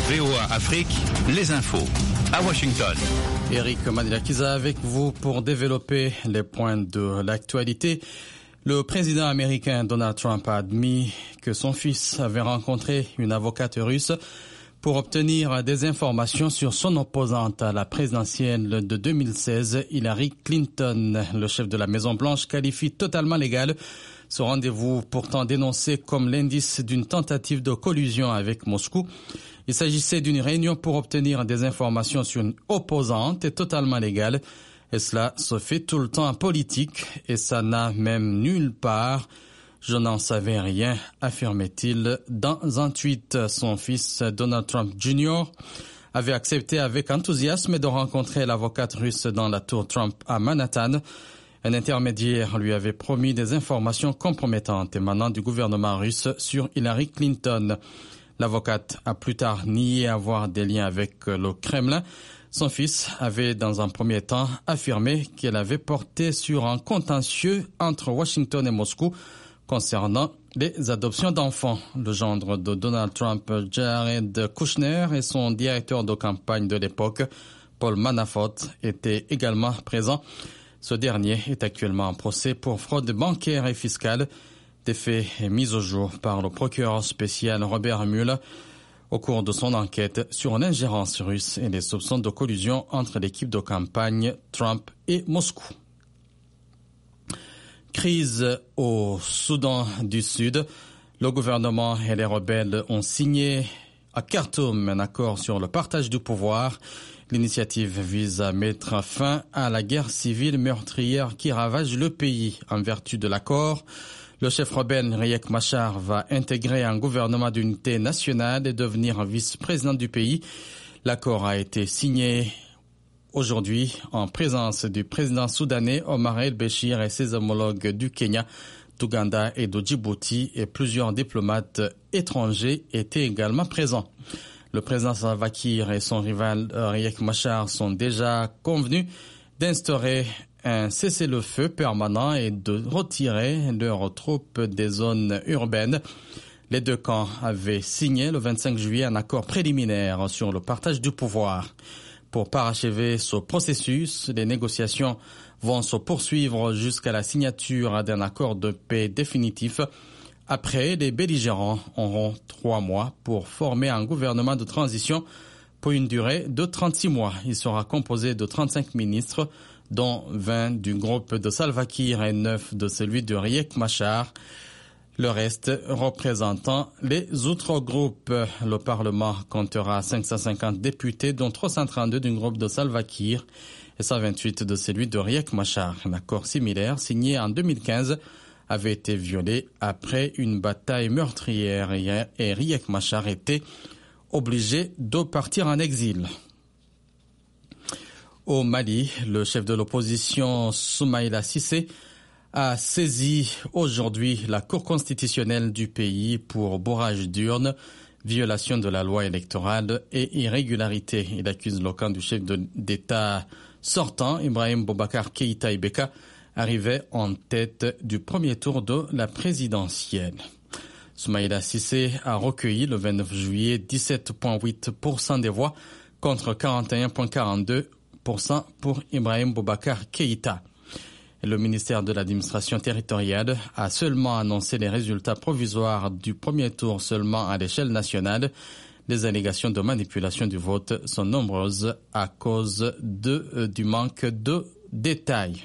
VOA Afrique, les infos. À Washington. Eric Madilakiza avec vous pour développer les points de l'actualité. Le président américain Donald Trump a admis que son fils avait rencontré une avocate russe pour obtenir des informations sur son opposante à la présidentielle de 2016, Hillary Clinton. Le chef de la Maison-Blanche qualifie totalement légal ce rendez-vous pourtant dénoncé comme l'indice d'une tentative de collusion avec Moscou. Il s'agissait d'une réunion pour obtenir des informations sur une opposante et totalement légale. Et cela se fait tout le temps en politique et ça n'a même nulle part. Je n'en savais rien, affirmait-il dans un tweet. Son fils Donald Trump Jr. avait accepté avec enthousiasme de rencontrer l'avocate russe dans la tour Trump à Manhattan. Un intermédiaire lui avait promis des informations compromettantes émanant du gouvernement russe sur Hillary Clinton. L'avocate a plus tard nié avoir des liens avec le Kremlin. Son fils avait dans un premier temps affirmé qu'elle avait porté sur un contentieux entre Washington et Moscou concernant les adoptions d'enfants. Le gendre de Donald Trump, Jared Kushner, et son directeur de campagne de l'époque, Paul Manafort, étaient également présents. Ce dernier est actuellement en procès pour fraude bancaire et fiscale. Des faits mis au jour par le procureur spécial Robert Mueller au cours de son enquête sur l'ingérence russe et les soupçons de collusion entre l'équipe de campagne Trump et Moscou. Crise au Soudan du Sud. Le gouvernement et les rebelles ont signé à Khartoum un accord sur le partage du pouvoir. L'initiative vise à mettre fin à la guerre civile meurtrière qui ravage le pays. En vertu de l'accord, le chef rebelle Riek Machar va intégrer un gouvernement d'unité nationale et devenir vice-président du pays. L'accord a été signé aujourd'hui en présence du président soudanais Omar el-Béchir et ses homologues du Kenya, d'Ouganda et de Djibouti, et plusieurs diplomates étrangers étaient également présents. Le président Salva Kiir et son rival Riek Machar sont déjà convenus d'instaurer un cessez-le-feu permanent et de retirer leurs troupes des zones urbaines. Les deux camps avaient signé le 25 juillet un accord préliminaire sur le partage du pouvoir. Pour parachever ce processus, les négociations vont se poursuivre jusqu'à la signature d'un accord de paix définitif. Après, les belligérants auront 3 mois pour former un gouvernement de transition pour une durée de 36 mois. Il sera composé de 35 ministres, dont 20 du groupe de Salva Kiir et 9 de celui de Riek Machar. Le reste représentant les autres groupes. Le Parlement comptera 550 députés, dont 332 du groupe de Salva Kiir et 128 de celui de Riek Machar. Un accord similaire signé en 2015 avait été violé après une bataille meurtrière et Riek Machar était obligé de partir en exil. Au Mali, le chef de l'opposition Soumaïla Cissé a saisi aujourd'hui la Cour constitutionnelle du pays pour bourrage d'urnes, violation de la loi électorale et irrégularité. Il accuse le camp du chef d'État sortant, Ibrahim Boubacar Keïta Ibeka, arrivé en tête du premier tour de la présidentielle. Soumaïla Cissé a recueilli le 29 juillet 17,8% des voix contre 41,42% pour Ibrahim Boubacar Keïta. Le ministère de l'administration territoriale a seulement annoncé les résultats provisoires du premier tour seulement à l'échelle nationale. Les allégations de manipulation du vote sont nombreuses à cause du manque de détails.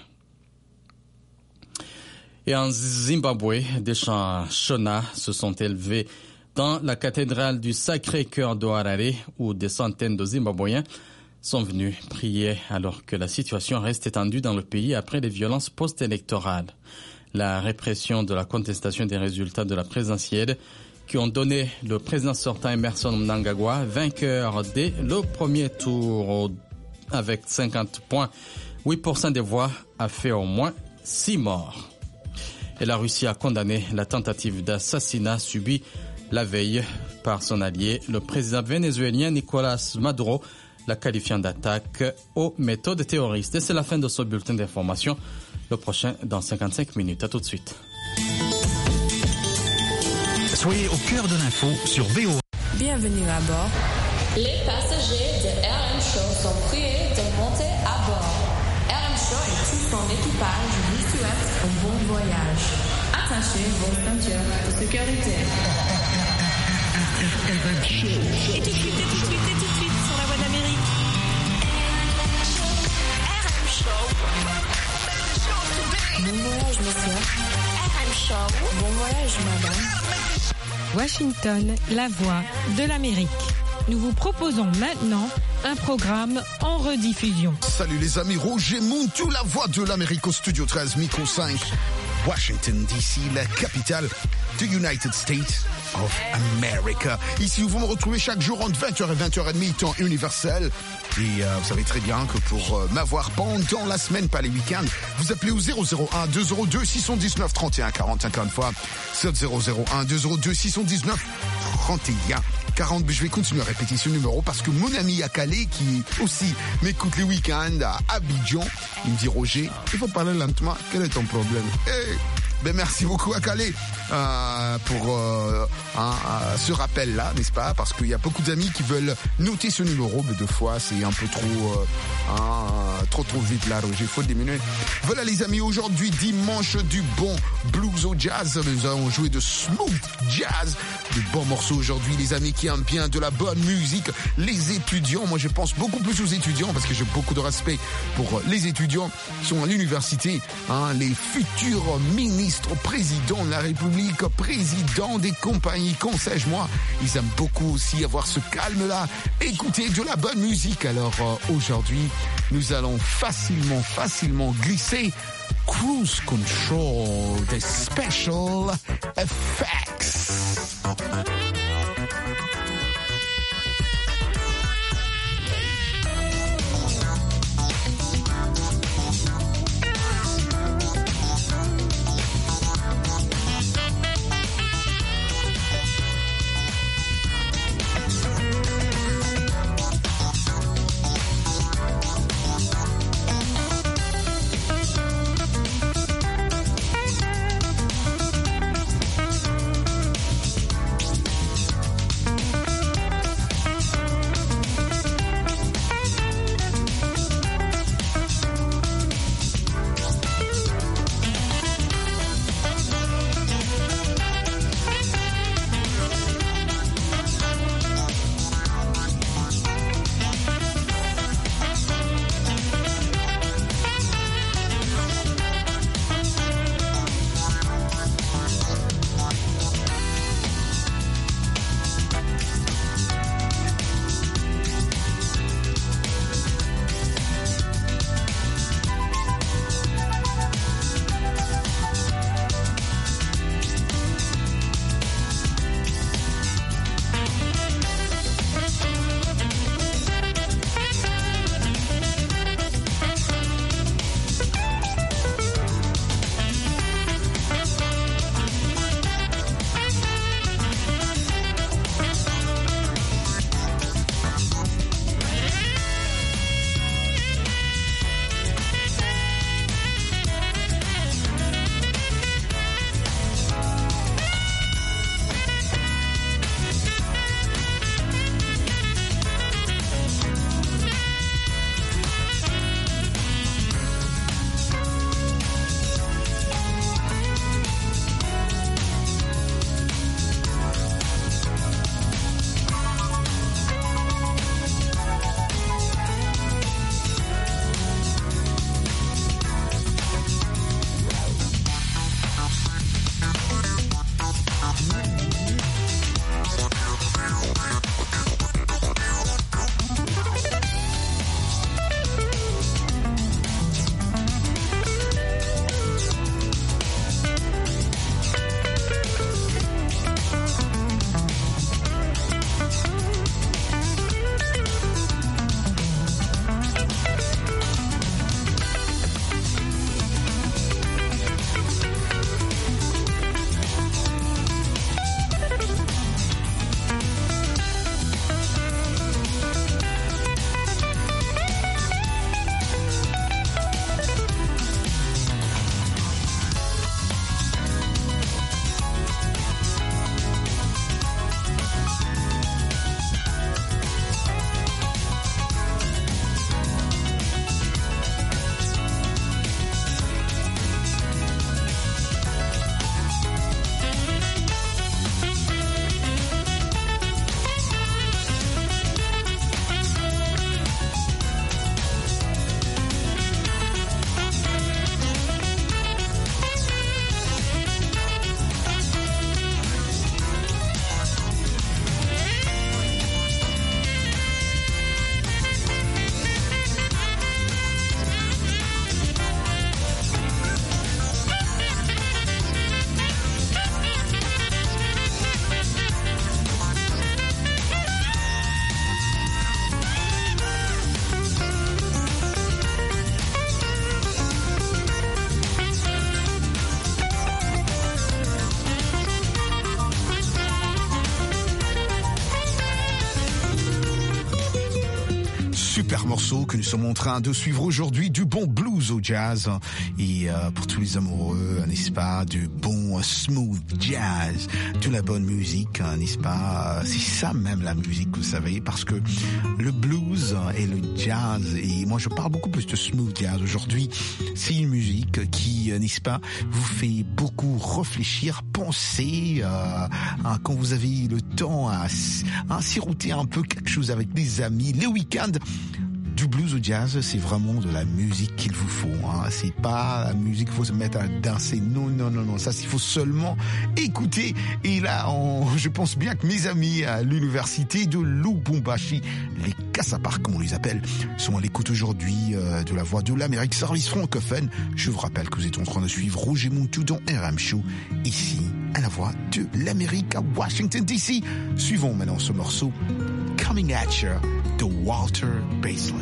Et en Zimbabwe, des chants Shona se sont élevés dans la cathédrale du Sacré-Cœur de Harare, où des centaines de Zimbabwéens sont venus prier alors que la situation reste étendue dans le pays après les violences post-électorales. La répression de la contestation des résultats de la présidentielle qui ont donné le président sortant Emmerson Mnangagwa vainqueur dès le premier tour avec 50,8% des voix a fait au moins 6 morts. Et la Russie a condamné la tentative d'assassinat subie la veille par son allié, le président vénézuélien Nicolás Maduro, la qualifiant d'attaque aux méthodes terroristes. Et c'est la fin de ce bulletin d'information. Le prochain dans 55 minutes. À tout de suite. Soyez au cœur de l'info sur VOA. Bienvenue à bord. Les passagers de RM Show sont priés de monter à bord. RM Show et tout son équipage vous souhaitent un bon voyage. Attachez vos ceintures de sécurité. RM Show. Et tout de suite, sur la voie d'Amérique. RM Show. Bon voyage, monsieur. RM Show. Bon voyage, madame. Washington, la voix de l'Amérique. Nous vous proposons maintenant un programme en rediffusion. Salut les amis, Roger Montou, la voix de l'Amérique au studio 13, micro 5, Washington DC, la capitale du United States of America. Ici où vous me retrouvez chaque jour entre 20h et 20h30, temps universel. Et vous savez très bien que pour m'avoir pendant la semaine, pas les week-ends, vous appelez au 001 202 619 31 40, encore une fois, 001 202 619 31 40. Je vais continuer à répéter ce numéro parce que mon ami à Calais, qui aussi m'écoute les week-ends à Abidjan, il me dit: Roger, il faut parler lentement, quel est ton problème? Ben merci beaucoup à Calais pour ce rappel-là, n'est-ce pas? Parce qu'il y a beaucoup d'amis qui veulent noter ce numéro, mais deux fois c'est un peu trop vite là, Roger, il faut diminuer. Voilà les amis, aujourd'hui dimanche du bon blues au jazz. Nous allons jouer de smooth jazz, de bons morceaux aujourd'hui, les amis qui aiment bien de la bonne musique. Les étudiants, moi je pense beaucoup plus aux étudiants parce que j'ai beaucoup de respect pour les étudiants qui sont à l'université, les futurs ministres, président de la République, président des compagnies, qu'en sais-je moi. Ils aiment beaucoup aussi avoir ce calme-là, écouter de la bonne musique. Alors aujourd'hui, nous allons facilement glisser Cruise Control des Special Effects. Super morceau que nous sommes en train de suivre aujourd'hui, du bon blues au jazz et pour tous les amoureux, n'est-ce pas, du bon smooth jazz, de la bonne musique, n'est-ce pas, c'est ça même la musique, vous savez, parce que le blues et le jazz, et moi je parle beaucoup plus de smooth jazz aujourd'hui, c'est une musique qui, n'est-ce pas, vous fait beaucoup réfléchir, penser, quand vous avez le temps à siroter un peu quelque chose avec des amis, les week-ends. Du blues au jazz, c'est vraiment de la musique qu'il vous faut. C'est pas la musique qu'il faut se mettre à danser. Non. Ça, il faut seulement écouter. Et là, je pense bien que mes amis à l'université de Lubumbashi, les Kassaparks, comme on les appelle, sont à l'écoute aujourd'hui de la Voix de l'Amérique, service francophone. Je vous rappelle que vous êtes en train de suivre Roger Montou dans RM Show, ici, à la Voix de l'Amérique, à Washington, D.C. Suivons maintenant ce morceau, Coming at You, de Walter Beasley.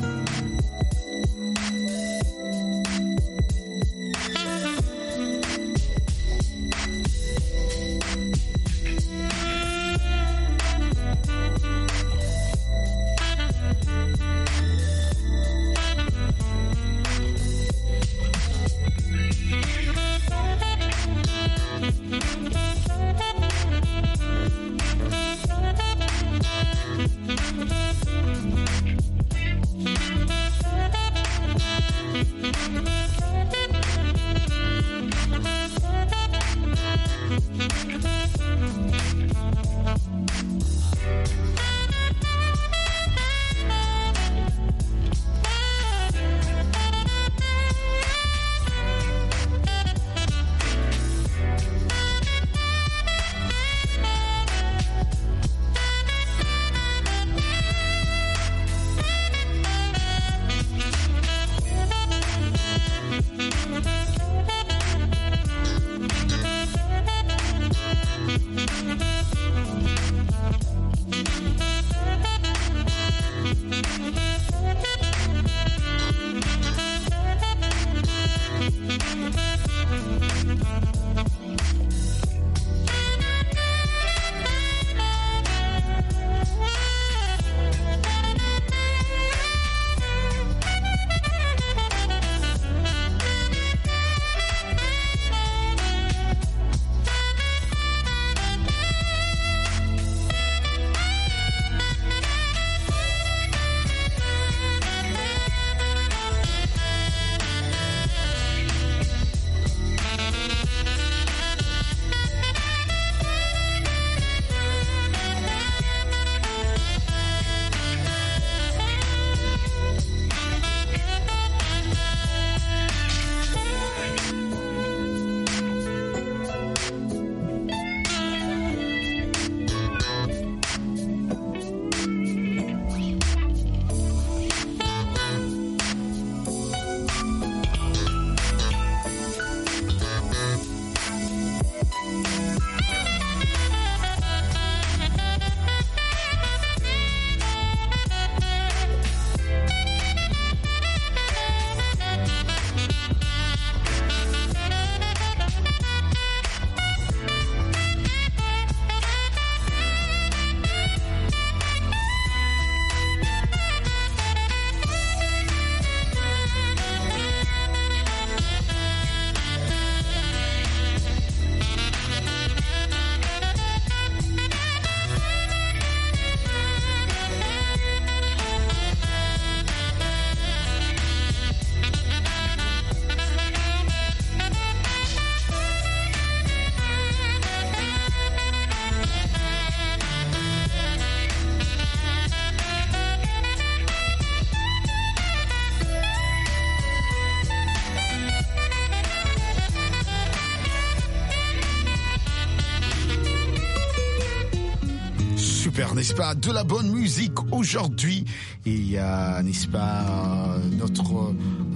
Super, n'est-ce pas, de la bonne musique aujourd'hui. Et il y a, n'est-ce pas, notre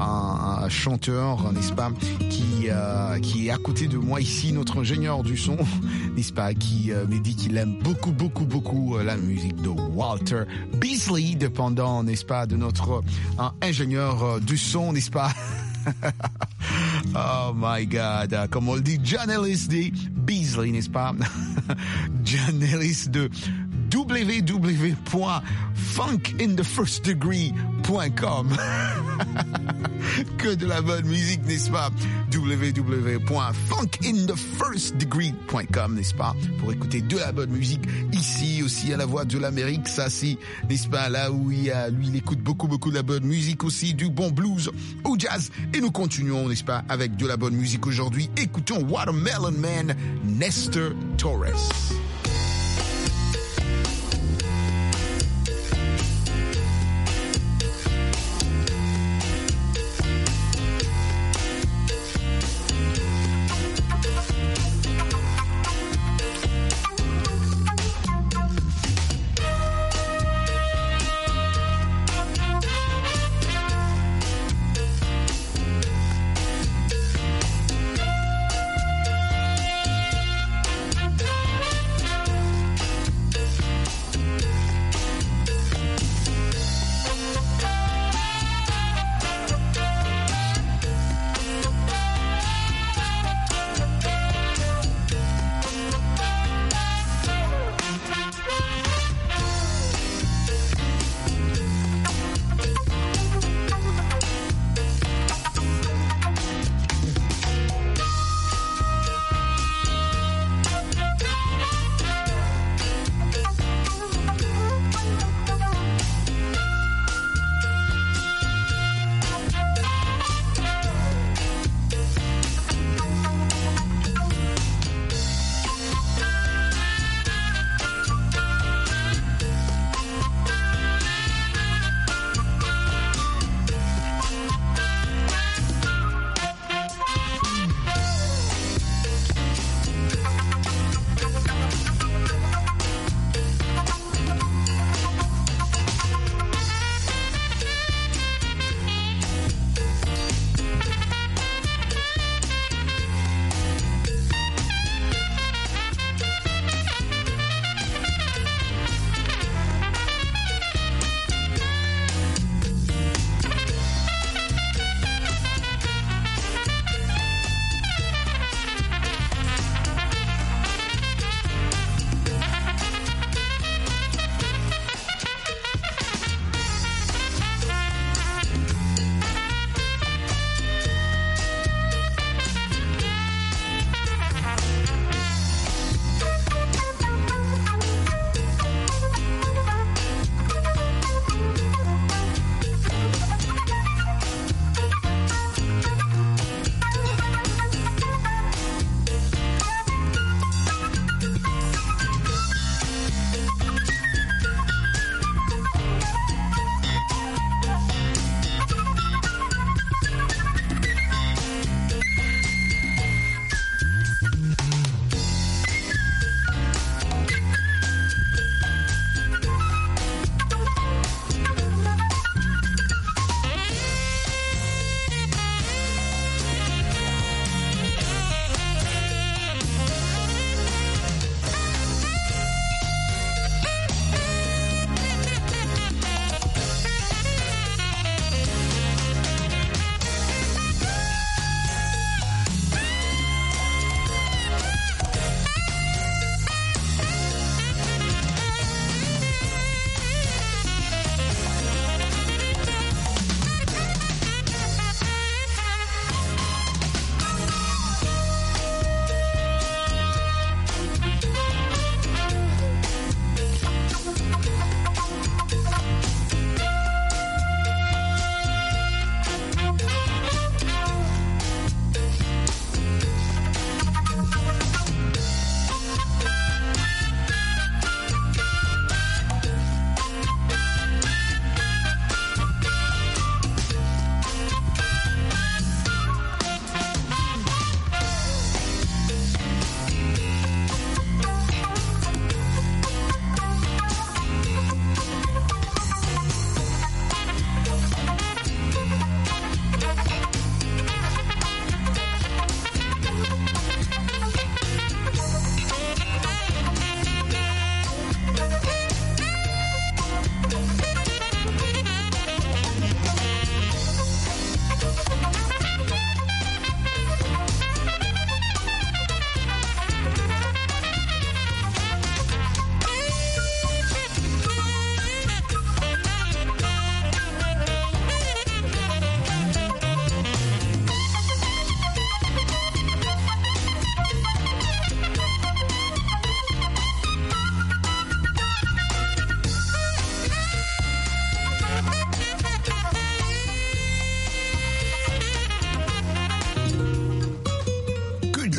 un chanteur, n'est-ce pas, qui est à côté de moi ici, notre ingénieur du son, n'est-ce pas, qui me dit qu'il aime beaucoup la musique de Walter Beasley, dépendant, n'est-ce pas, de notre ingénieur du son, n'est-ce pas. Oh my God, comme on le dit, John Ellis de Beasley, n'est-ce pas? John Ellis de www.funkinthefirstdegree.com. Que de la bonne musique, n'est-ce pas? www.funkinthefirstdegree.com, n'est-ce pas? Pour écouter de la bonne musique ici aussi à la Voix de l'Amérique. Ça, c'est, n'est-ce pas, là où lui, il écoute beaucoup de la bonne musique aussi, du bon blues au jazz. Et nous continuons, n'est-ce pas, avec de la bonne musique aujourd'hui. Écoutons Watermelon Man, Nestor Torres.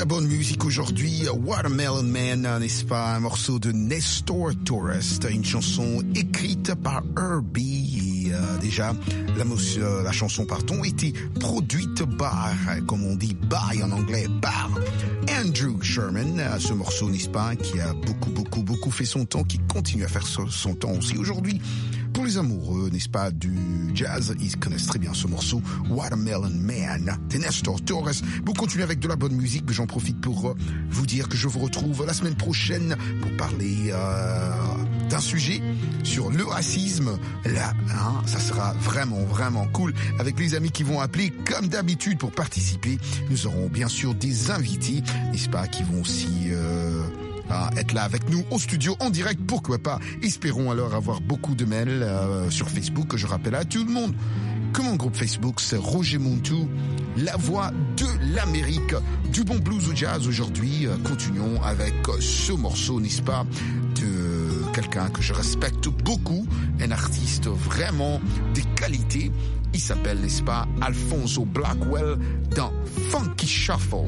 bonne musique aujourd'hui. Watermelon Man, n'est-ce pas? Un morceau de Nestor Torres, une chanson écrite par Herbie. Et déjà, la chanson, pardon, était produite par, comme on dit, by en anglais, par Andrew Sherman. Ce morceau, n'est-ce pas, qui a beaucoup fait son temps, qui continue à faire son temps aussi aujourd'hui. Pour les amoureux, n'est-ce pas, du jazz, ils connaissent très bien ce morceau, Watermelon Man, de Nestor Torres. Vous continuez avec de la bonne musique, mais j'en profite pour vous dire que je vous retrouve la semaine prochaine pour parler d'un sujet sur le racisme. Là, ça sera vraiment cool avec les amis qui vont appeler comme d'habitude pour participer. Nous aurons bien sûr des invités, n'est-ce pas, qui vont aussi être là avec nous au studio en direct, pourquoi pas. Espérons alors avoir beaucoup de mails sur Facebook, que je rappelle à tout le monde que mon groupe Facebook c'est Roger Montou, la voix de l'Amérique, du bon blues au jazz aujourd'hui. Continuons avec ce morceau, n'est-ce pas, de quelqu'un que je respecte beaucoup, un artiste vraiment de qualité. Il s'appelle, n'est-ce pas, Alfonso Blackwell dans Funky Shuffle.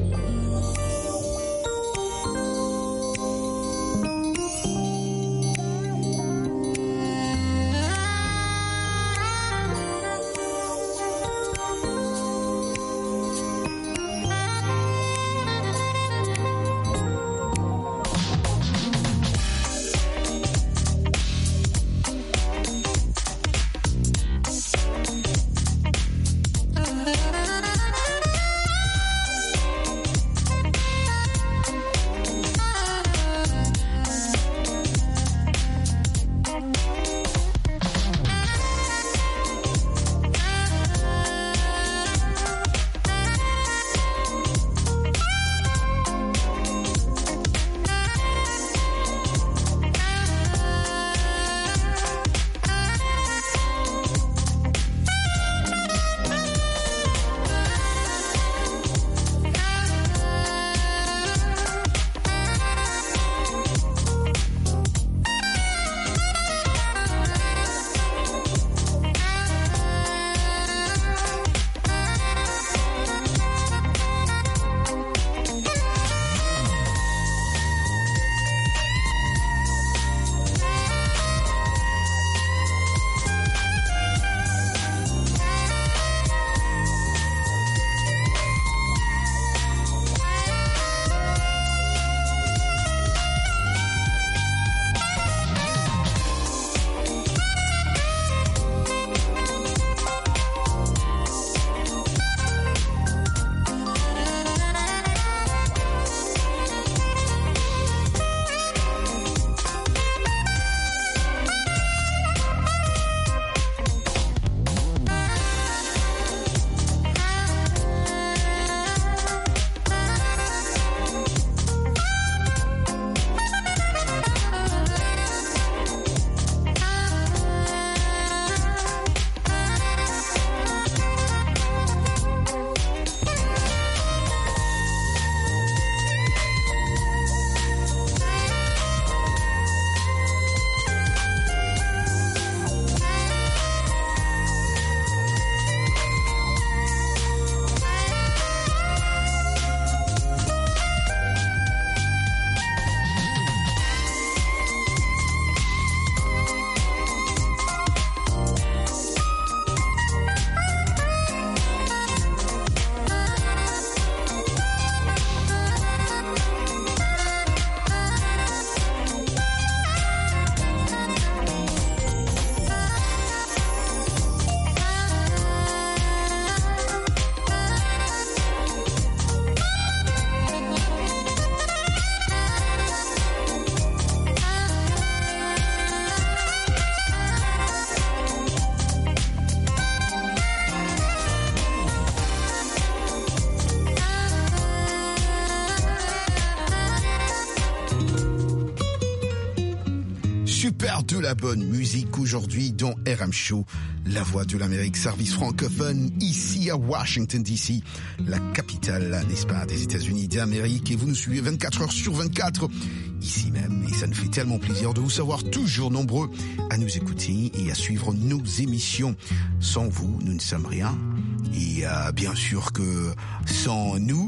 Super de la bonne musique aujourd'hui dans RM Show, la voix de l'Amérique, service francophone ici à Washington DC, la capitale, n'est-ce pas, des États-Unis d'Amérique. Et vous nous suivez 24 heures sur 24 ici même. Et ça nous fait tellement plaisir de vous savoir toujours nombreux à nous écouter et à suivre nos émissions. Sans vous, nous ne sommes rien. Et bien sûr que sans nous,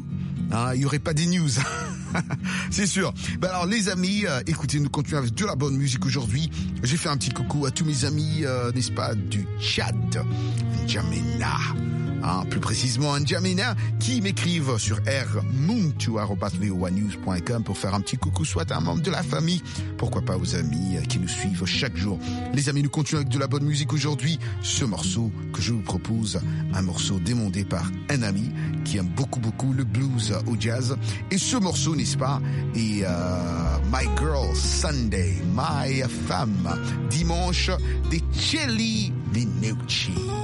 Il n'y aurait pas des news. C'est sûr. Alors les amis, écoutez, nous continuons avec de la bonne musique aujourd'hui. J'ai fait un petit coucou à tous mes amis, n'est-ce pas, du Tchad, N'Djamena. Plus précisément N'Djamena, qui m'écrivent sur rmuntu@voanews.com pour faire un petit coucou, soit à un membre de la famille, pourquoi pas aux amis qui nous suivent chaque jour. Les amis, nous continuons avec de la bonne musique aujourd'hui. Ce morceau que je vous propose, un morceau demandé par un ami qui aime beaucoup le blues au jazz. Et ce morceau, n'est-ce pas, est My Girl Sunday, My Femme, dimanche des Chelly Minucci.